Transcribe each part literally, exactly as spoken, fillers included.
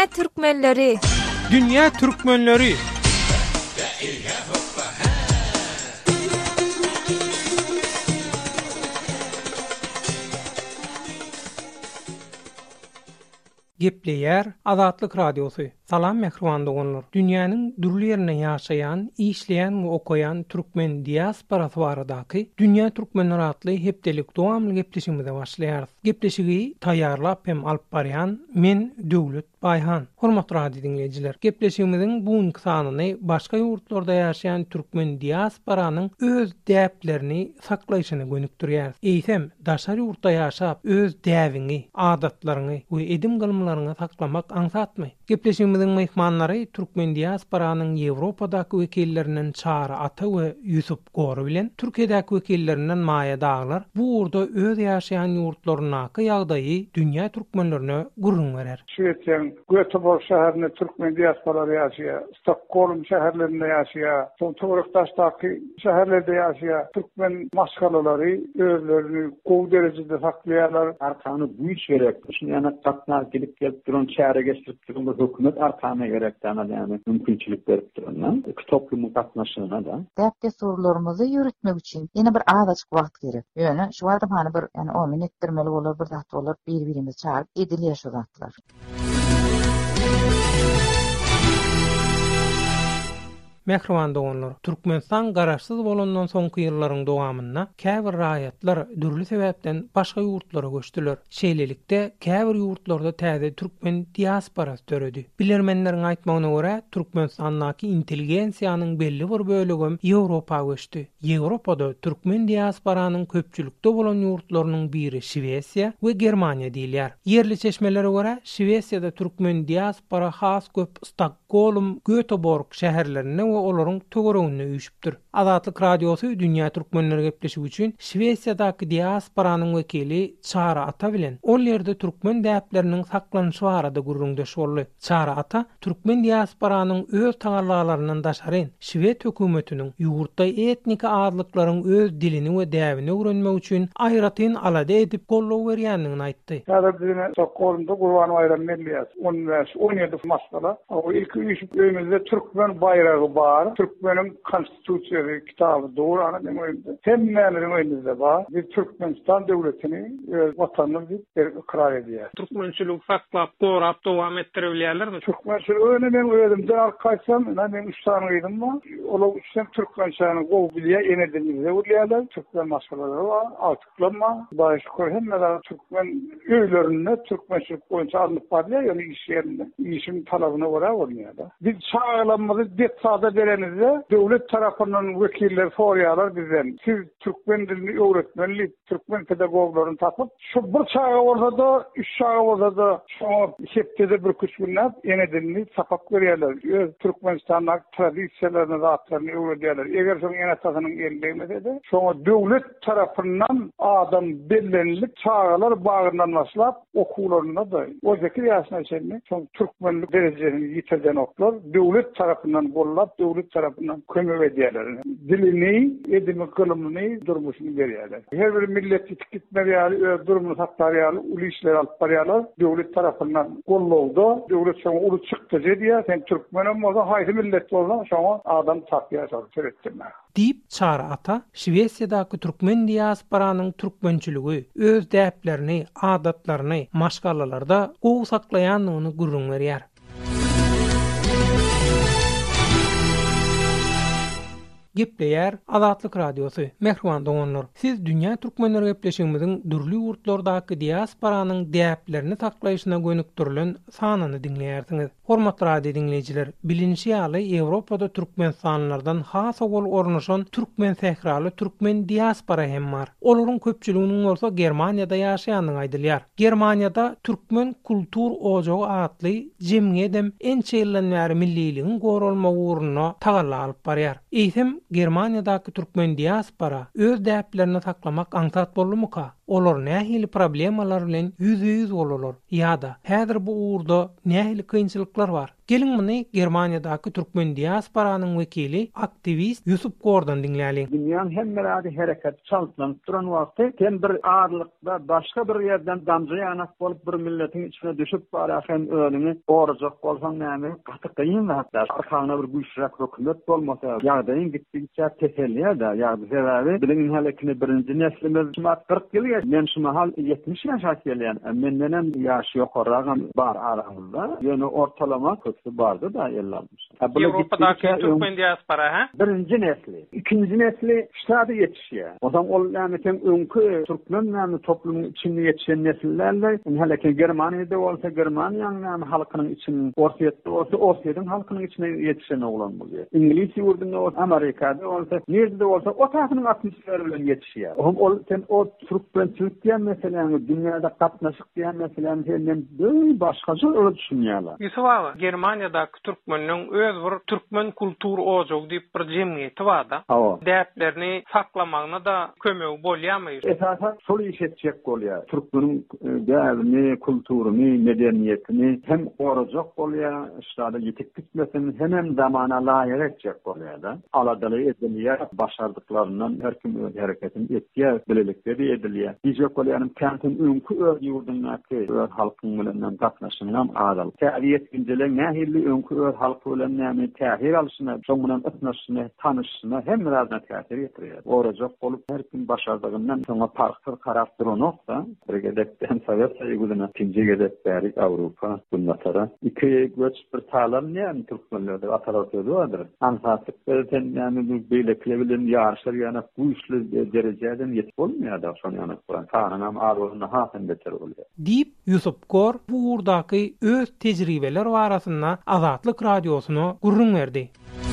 Dünya Türkmenleri. Dünya Türkmenleri. Gepleyer Azatlyk Radiosu. Salam mehrwan doganlar. Dünýäniň dürli ýerinde ýaşaýan, işleýän we okaýan türkmen diasporasy baradaky Dünýä Türkmenleri atly hepdelik dowamly gepleşigimize başlaýar. Gepleşigi taýýarlap hem alyp barýan men Döwlet Baýhan. Hormatly radio dinleýijiler, gepleşigimiziň bugunky sanyny başga ýurtlarda ýaşaýan türkmen diasporanyň öz däplerini saklaýyşyna gönükdirýär. Eýsem, daşary ýurtda ýaşap öz däwini, adatlaryny we edim gylymlaryny saklamak aňsatmy? Gepleşigimiziň mehmanlary türkmen diasporanyň Ýewropadaky wekillerinden Çara Ata we Ýusup Gory bilen Türkiýedäki wekillerinden Maýa Daglar bu urda öz ýaşaýan ýurtlarynaky ýagdaýy dünýä türkmenlerine gurrun berer. Şeýleň Göteborg şäherinde türkmen diasporalary ýaşaýar, Stockholm şäherlerinde ýaşaýar, Toruktaşdaky şäherlerde ýaşaýar türkmen maşgalary özlerini gowy derejede saklaýarlar. Arkany bu iş gerek. Şuňa gatnaş gelip gelip duran çäre geçirip duran hökümet arkana gerekden ýani mümkinçilik berip duran. Toplumyň gatnaşygyna da. Däpde sorularymyzy ýürütmek üçin ýene bir azajyk wagt gerek. Ýöne şu wagtda hani bir ýani on minut etdirmeli bolar, bir zat bolar, bir-birimizi çağırıp edilýär şu zatlar. Mehriban doganlar, Türkmenistan garaşsyz bolandan soňky ýyllaryň dowamynda käbir raýatlar dürli sebäpden başga ýurtlara göçdiler. Şeýlelikde käbir ýurtlarda täze türkmen diasporasy töredi. Bilermenleriň aýtmagyna görä, Türkmenistandaky intelligensiýanyň belli bir bölegi Ýewropa göçdi. Ýewropada türkmen diasporanyň köpçülikde bolan ýurtlarynyň biri Şwesiýa we Germaniýa diýilýär. Yerli çeşmelere görä, Şwesiýada türkmen diaspora has köp Stockholm, Göteborg şäherlerine olaryň töweregine üýşipdir. Azatlyk Radiosu Dünýä Türkmenleri gepleşigi üçin Şwesiýadaky diasporanyň wekili Çara Ata bilen ol ýerde türkmen däpleriniň saklanyşy barada gurrundaş boldy. Çara Ata türkmen diasporanyň öz taňarlalaryndan daşaryn Şwed hökümetiniň ýurtda etnik azlyklaryň öz dilini we däwini öwrenmek üçin aýratyn alada edip gollaw berýändigini aýtdy. Häzir Stockholmda Gurban bayram melliyat on ýedi masala. O ilk üýşüp öýümizde türkmen bayragy bar. Türkmeniň konstitusiýasy kitaby doğrana demeýdi. Hemmelerin öýünde bar. Bir Türkmenistan döwletini öz watanyny diýip ikrar edýär. Türkmençilik saklap, gorap dowam etdirilýärlermi? Türkmençilik öýüne men öýümden arkaýsam, men üç tane ýyldym var. Olar üçem türkmençäni gowy bilýär, enedimizde bilýärler. Türkmen masalary bar, altyklama, başga hemmeler türkmen öýlerinde türkmençilik boýunça alınıp barýar, ýani iş ýerinde. İşin talabyna görä bolýar da. Biz çağlamyzy depsada berenizde döwlet tarapyndan wekiller sorýarlar bizden. Siz türkmen dilini öwretmeli, türkmen pedagoglaryny tapyp, şu bir çağa ortada, üç çağa ortada şu hepde bir küç bilen ene dilini sapap berýärler. Öz Türkmenistandaky tradisiýalaryny, zatlaryny öwredýärler. Eger şoň ene tasynyň elbegmese de, şoňa döwlet tarapyndan adam bellenlik çağalar bagyndan başlap okuwlaryna da o zekir ýaşyna şeýle şoň türkmenlik derejesini ýitirden oklar döwlet tarapyndan gollap, döwlet tarapyndan kömek edýärler. Dilini, edimi gylymyny, durmuşyny berýärler. Her bir millet gitmeli, öz durumunu saklarýar, uly işler alyp barýarlar. Döwlet tarapyndan gollawda, döwlet şoňa uly çykdy diýär, sen türkmenem bolsa, haýsy millet bolsa, şoňa adam tapýar, türetdirme. Diýip Çara Ata, Şwesiýadaky türkmen diasporanyň türkmençiligi, öz däplerini, adatlaryny maşgalalarda gowy saklaýanlygyny gurrun berýär. Gepleyer Azatlyk Radiosu. Mehriban doganlar, siz Dünýä Türkmenleri gepleşigimiziň dürli ýurtlardaky diasporanyň däplerini saklaýyşyna gönükdirilen sanyny dinleýärsiňiz. Hormatly radio dinleýijiler, bilinçli ýaly Ýewropada türkmenstanlardan has bol ornaşan türkmen sähraly türkmen diaspora hem bar. Olaryň köpçüliginiň bolsa Germaniýada ýaşaýanyny aýdylýar. Germaniýada türkmen kultur ojagy atly jemgyýetem ençe ýyldan bäri milliligiň gorulma uğruna tagalla alyp barýar. Eýsem Germaniýadaky türkmen diaspora öz däplerini saklamak aňsat bolmaly. olar nähili problemalar bilen yüz-yüz bolarlar ýa-da häzir bu uğurda nähili kynçylyklar bar. Gelin muny Germaniýadaky türkmen diasporanyň wekili, aktivist Yusuf Gordan dinläýäli. Dünýäň hemmelerde hereket çallanyp duran wagtda hem bir ağırlykda başga bir ýerden damjy ýanak bolup bir milletiň içine düşüp baraşan ölüni orjak bolsaň näme gaty kıyyn hatda arkaňda bir güýçlük hökümet bolmasa ýagdaýyň gitdikçe teselliýe da ýa-da sebäbi bilen helekini birinji neslimiz kırk ýyl men şu mahal yetmiş ýaşa gelýän menden ýaşy ýokarragam bar aramyzda ýöne ortalama köpsi bardy da ellanmış. Ýewropadaky türkmen diaspora ha? Birinji nesli, ikinji nesli ştada yetişýär. Odan ol näme tem öňkü türkmen näme toplumyň içinde yetişen nesillerle heleki Germaniýada bolsa Germaniýanyň näme halkynyň içinde ortaýetde bolsa ortaýetin halkynyň içine yetişen oglan bolýar. İngiliz ýurdunda bolsa Amerikada bolsa nerede bolsa o taýynyň atmosferi bilen yetişýär. Ol tem o türkmençilik diýen meseleni dünýäde gatnaşyk diýen meseleni hemden böyle başgaça öle düşünýärler. Yusuf aga, Germaniýadaky türkmeniň öz bir türkmen kultur ojog diýip bir jemgyýeti barda. Däplerini saklamagyna da kömek bolýarmy? Esasen şol iş etjek bolýar. Türkmeniň däwrini, kulturyny, medeniýetini hem orajak bolýar, şada ýetip gitmesin, hem zamana laýyk etjek bolýar da. Aladaly edilýär, başardyklarynyň her kim öz hereketini etýär, bilelikleri edilýär. Diýjek bolýarym kentin öňkü öz ýurdundaky öz halkyň bilen gatnaşynyň adal. Täbiýet günjele nähili öňkü öz halky bilen näme tähir alşyna, şoň bilen gatnaşyna, tanyşyna hem birazdan täsir ýetirýär. Orajak bolup her kim başardygyndan soňra parktyr karap duranokda, bir gedekden Sowet Soýuzyna, ikinji gedek bäri Awropa, bunlara iki göç bir talan näme türkmenlerde atalar söýüdür. Ansatlyk berden näme bu beýlekle bilen ýarşar ýa-da güýçli derejeden ýetip bolmaýar da şonu ýa-da Kur'an kanunam arwalyny hasen beter bolýar. Diýip Yusuf Gor bu uğurdaky öz tejribeler barasynda Azatlyk radiosyna gurrun berdi.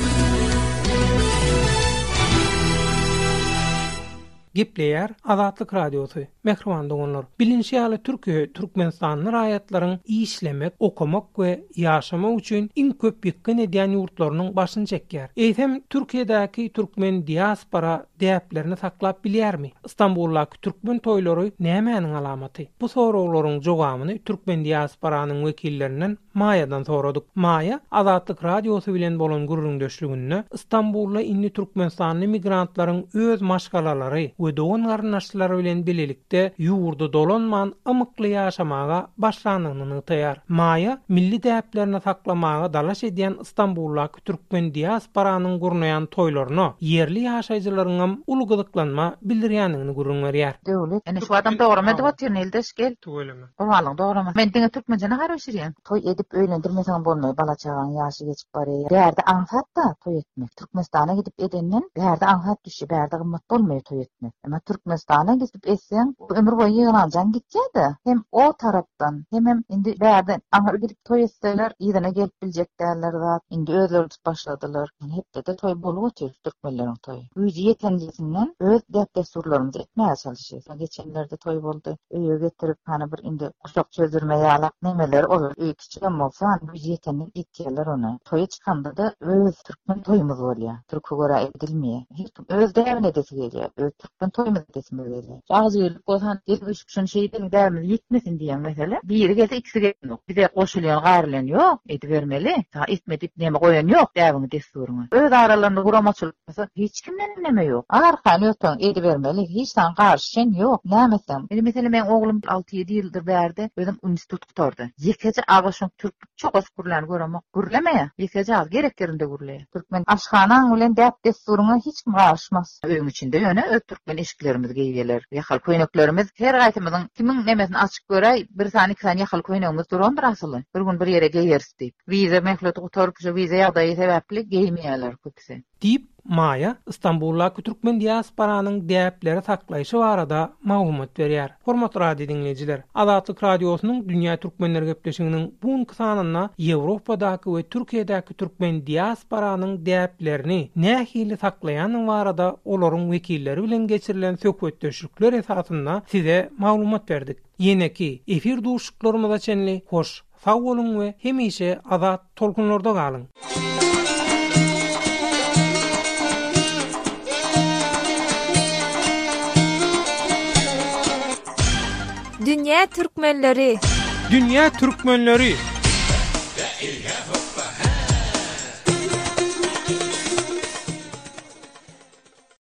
Gepleýär Azatlyk radiosu. Mehriban doganlar, bilinçli ýaly Türkiýe, Türkmenistanyň raýatlaryň işlemek, okumak we ýaşamak üçin iň köp ýykyn edýän ýurtlarynyň başyny çekýär. Eýsem Türkiýedäki türkmen diaspora däplerini saklap bilýärmi? İstanbuldaky türkmen toýlary nämenin alamaty? Bu soraklaryň jogabyny türkmen diasporanyň wekillerinden Maýadan soradyk. Maýa Azatlyk radiosu bilen bolan gurrundaşlygynda İstanbulda inni Türkmenistanyň migrantlaryň öz maşgalalary we dogan garnaşlary bilen bilelikde ýurda dolanman ymykly ýaşamaga başlanynyny taýar. Maýa milli däplerini saklamaga dalaş edýän İstanbuldaky türkmen diasporanyň gurnayan toýlaryna yerli ýaşaýjylaryň ulugydyklanma bildirýänini gurrun berýär. Döwlet, ene şu adam dograma edip atýarnyldy şkel. Töweleme. Orwalyň dograma. Men diňe türkmenjana garaşyrýan. Toy edip öýlendirmesen bolmaý, bala çağan ýaşy geçip barýar. Bärde anfat da toy etmek. Türkmenistana gidip edenden bärde anfat düşýär, bärde gymmat bolmaýar toy etmek. Ama Türkmenistana gidip etsen ömür boyu ýylanjan gitjädi. Hem o tarapdan hem hem indi bärde aňa gidip toy etseler ýygyna gelip biljekler zat. Indi özleri başladylar. Hepde de toy bolup otur türkmenleriň toy. Güýji ýetenlisinden öz däp desturlarymyzy etmäge çalışýar. Geçenlerde toy boldy. Öýe getirip hany bir indi uşak çözürme ýalak nemeler olur. Öýe kiçigen bolsa güýji ýetenlik etýärler onu. Toy çykanda da öz türkmen toýumuz bolýar. Türkü göre edilmeýär. Hiç öz däwine desi gelýär. Öz türkmen toýumuz desimi gelýär. Ağzy ýylyp bolsan üç kişinin şeýden däwimiz ýitmesin diýen mesele. Biri gelse ikisi gelmok. Bir de goşulýan garylan ýok, edip bermeli. Ta etmedip neme goýan ýok däwini desturuny. Öz aralarynda guramaçylyk bolsa hiç kimden neme ýok. Arkan ýoktan edip bermeli. Hiç san garşyn ýok. Nämesem. Benim mesela men oglum alty ýedi ýyldyr bärde özüm institut gutardy. Ýekece agaşyň türk çok az gurlan göremek. Gurlemeýär. Ýekece az gereklerinde gurleýär. Türkmen aşhana bilen däp desturuny hiç kim garşmaz. Öýüň içinde ýöne öz türkmen eşiklerimiz geýýärler. Ýakal köýneklerimiz her gaýtymyzyň kimin nemesini açyk göräý, bir sany iki sany ýakal köýnegimiz durandyr asyly. Bir gün bir ýere geýeriz diýip. Wiza mehletu gutarıp şu wiza ýagdaýy sebäpli geýmeýärler köpse. Diýip Maýa İstanbuldaky türkmen diasporanyň däpleri saklaýşy barada maglumat berýär. Hormatly radio dinleýijiler, Azatlyk radiosynyň dünýä türkmenleri gepleşiginiň bu sanyna Ýewropadaky we Türkiýedäki türkmen diasporanyň däplerini nähili saklaýanyň barada olaryň wekilleri bilen geçirilen söhbetdeşikler esasynda size maglumat berdik. Ýene-ki efir duşuklarymyza çenli hoş, sag bolun we hemişe azat tolkunlarda galyň. Dünya Türkmenleri Dünya Türkmenleri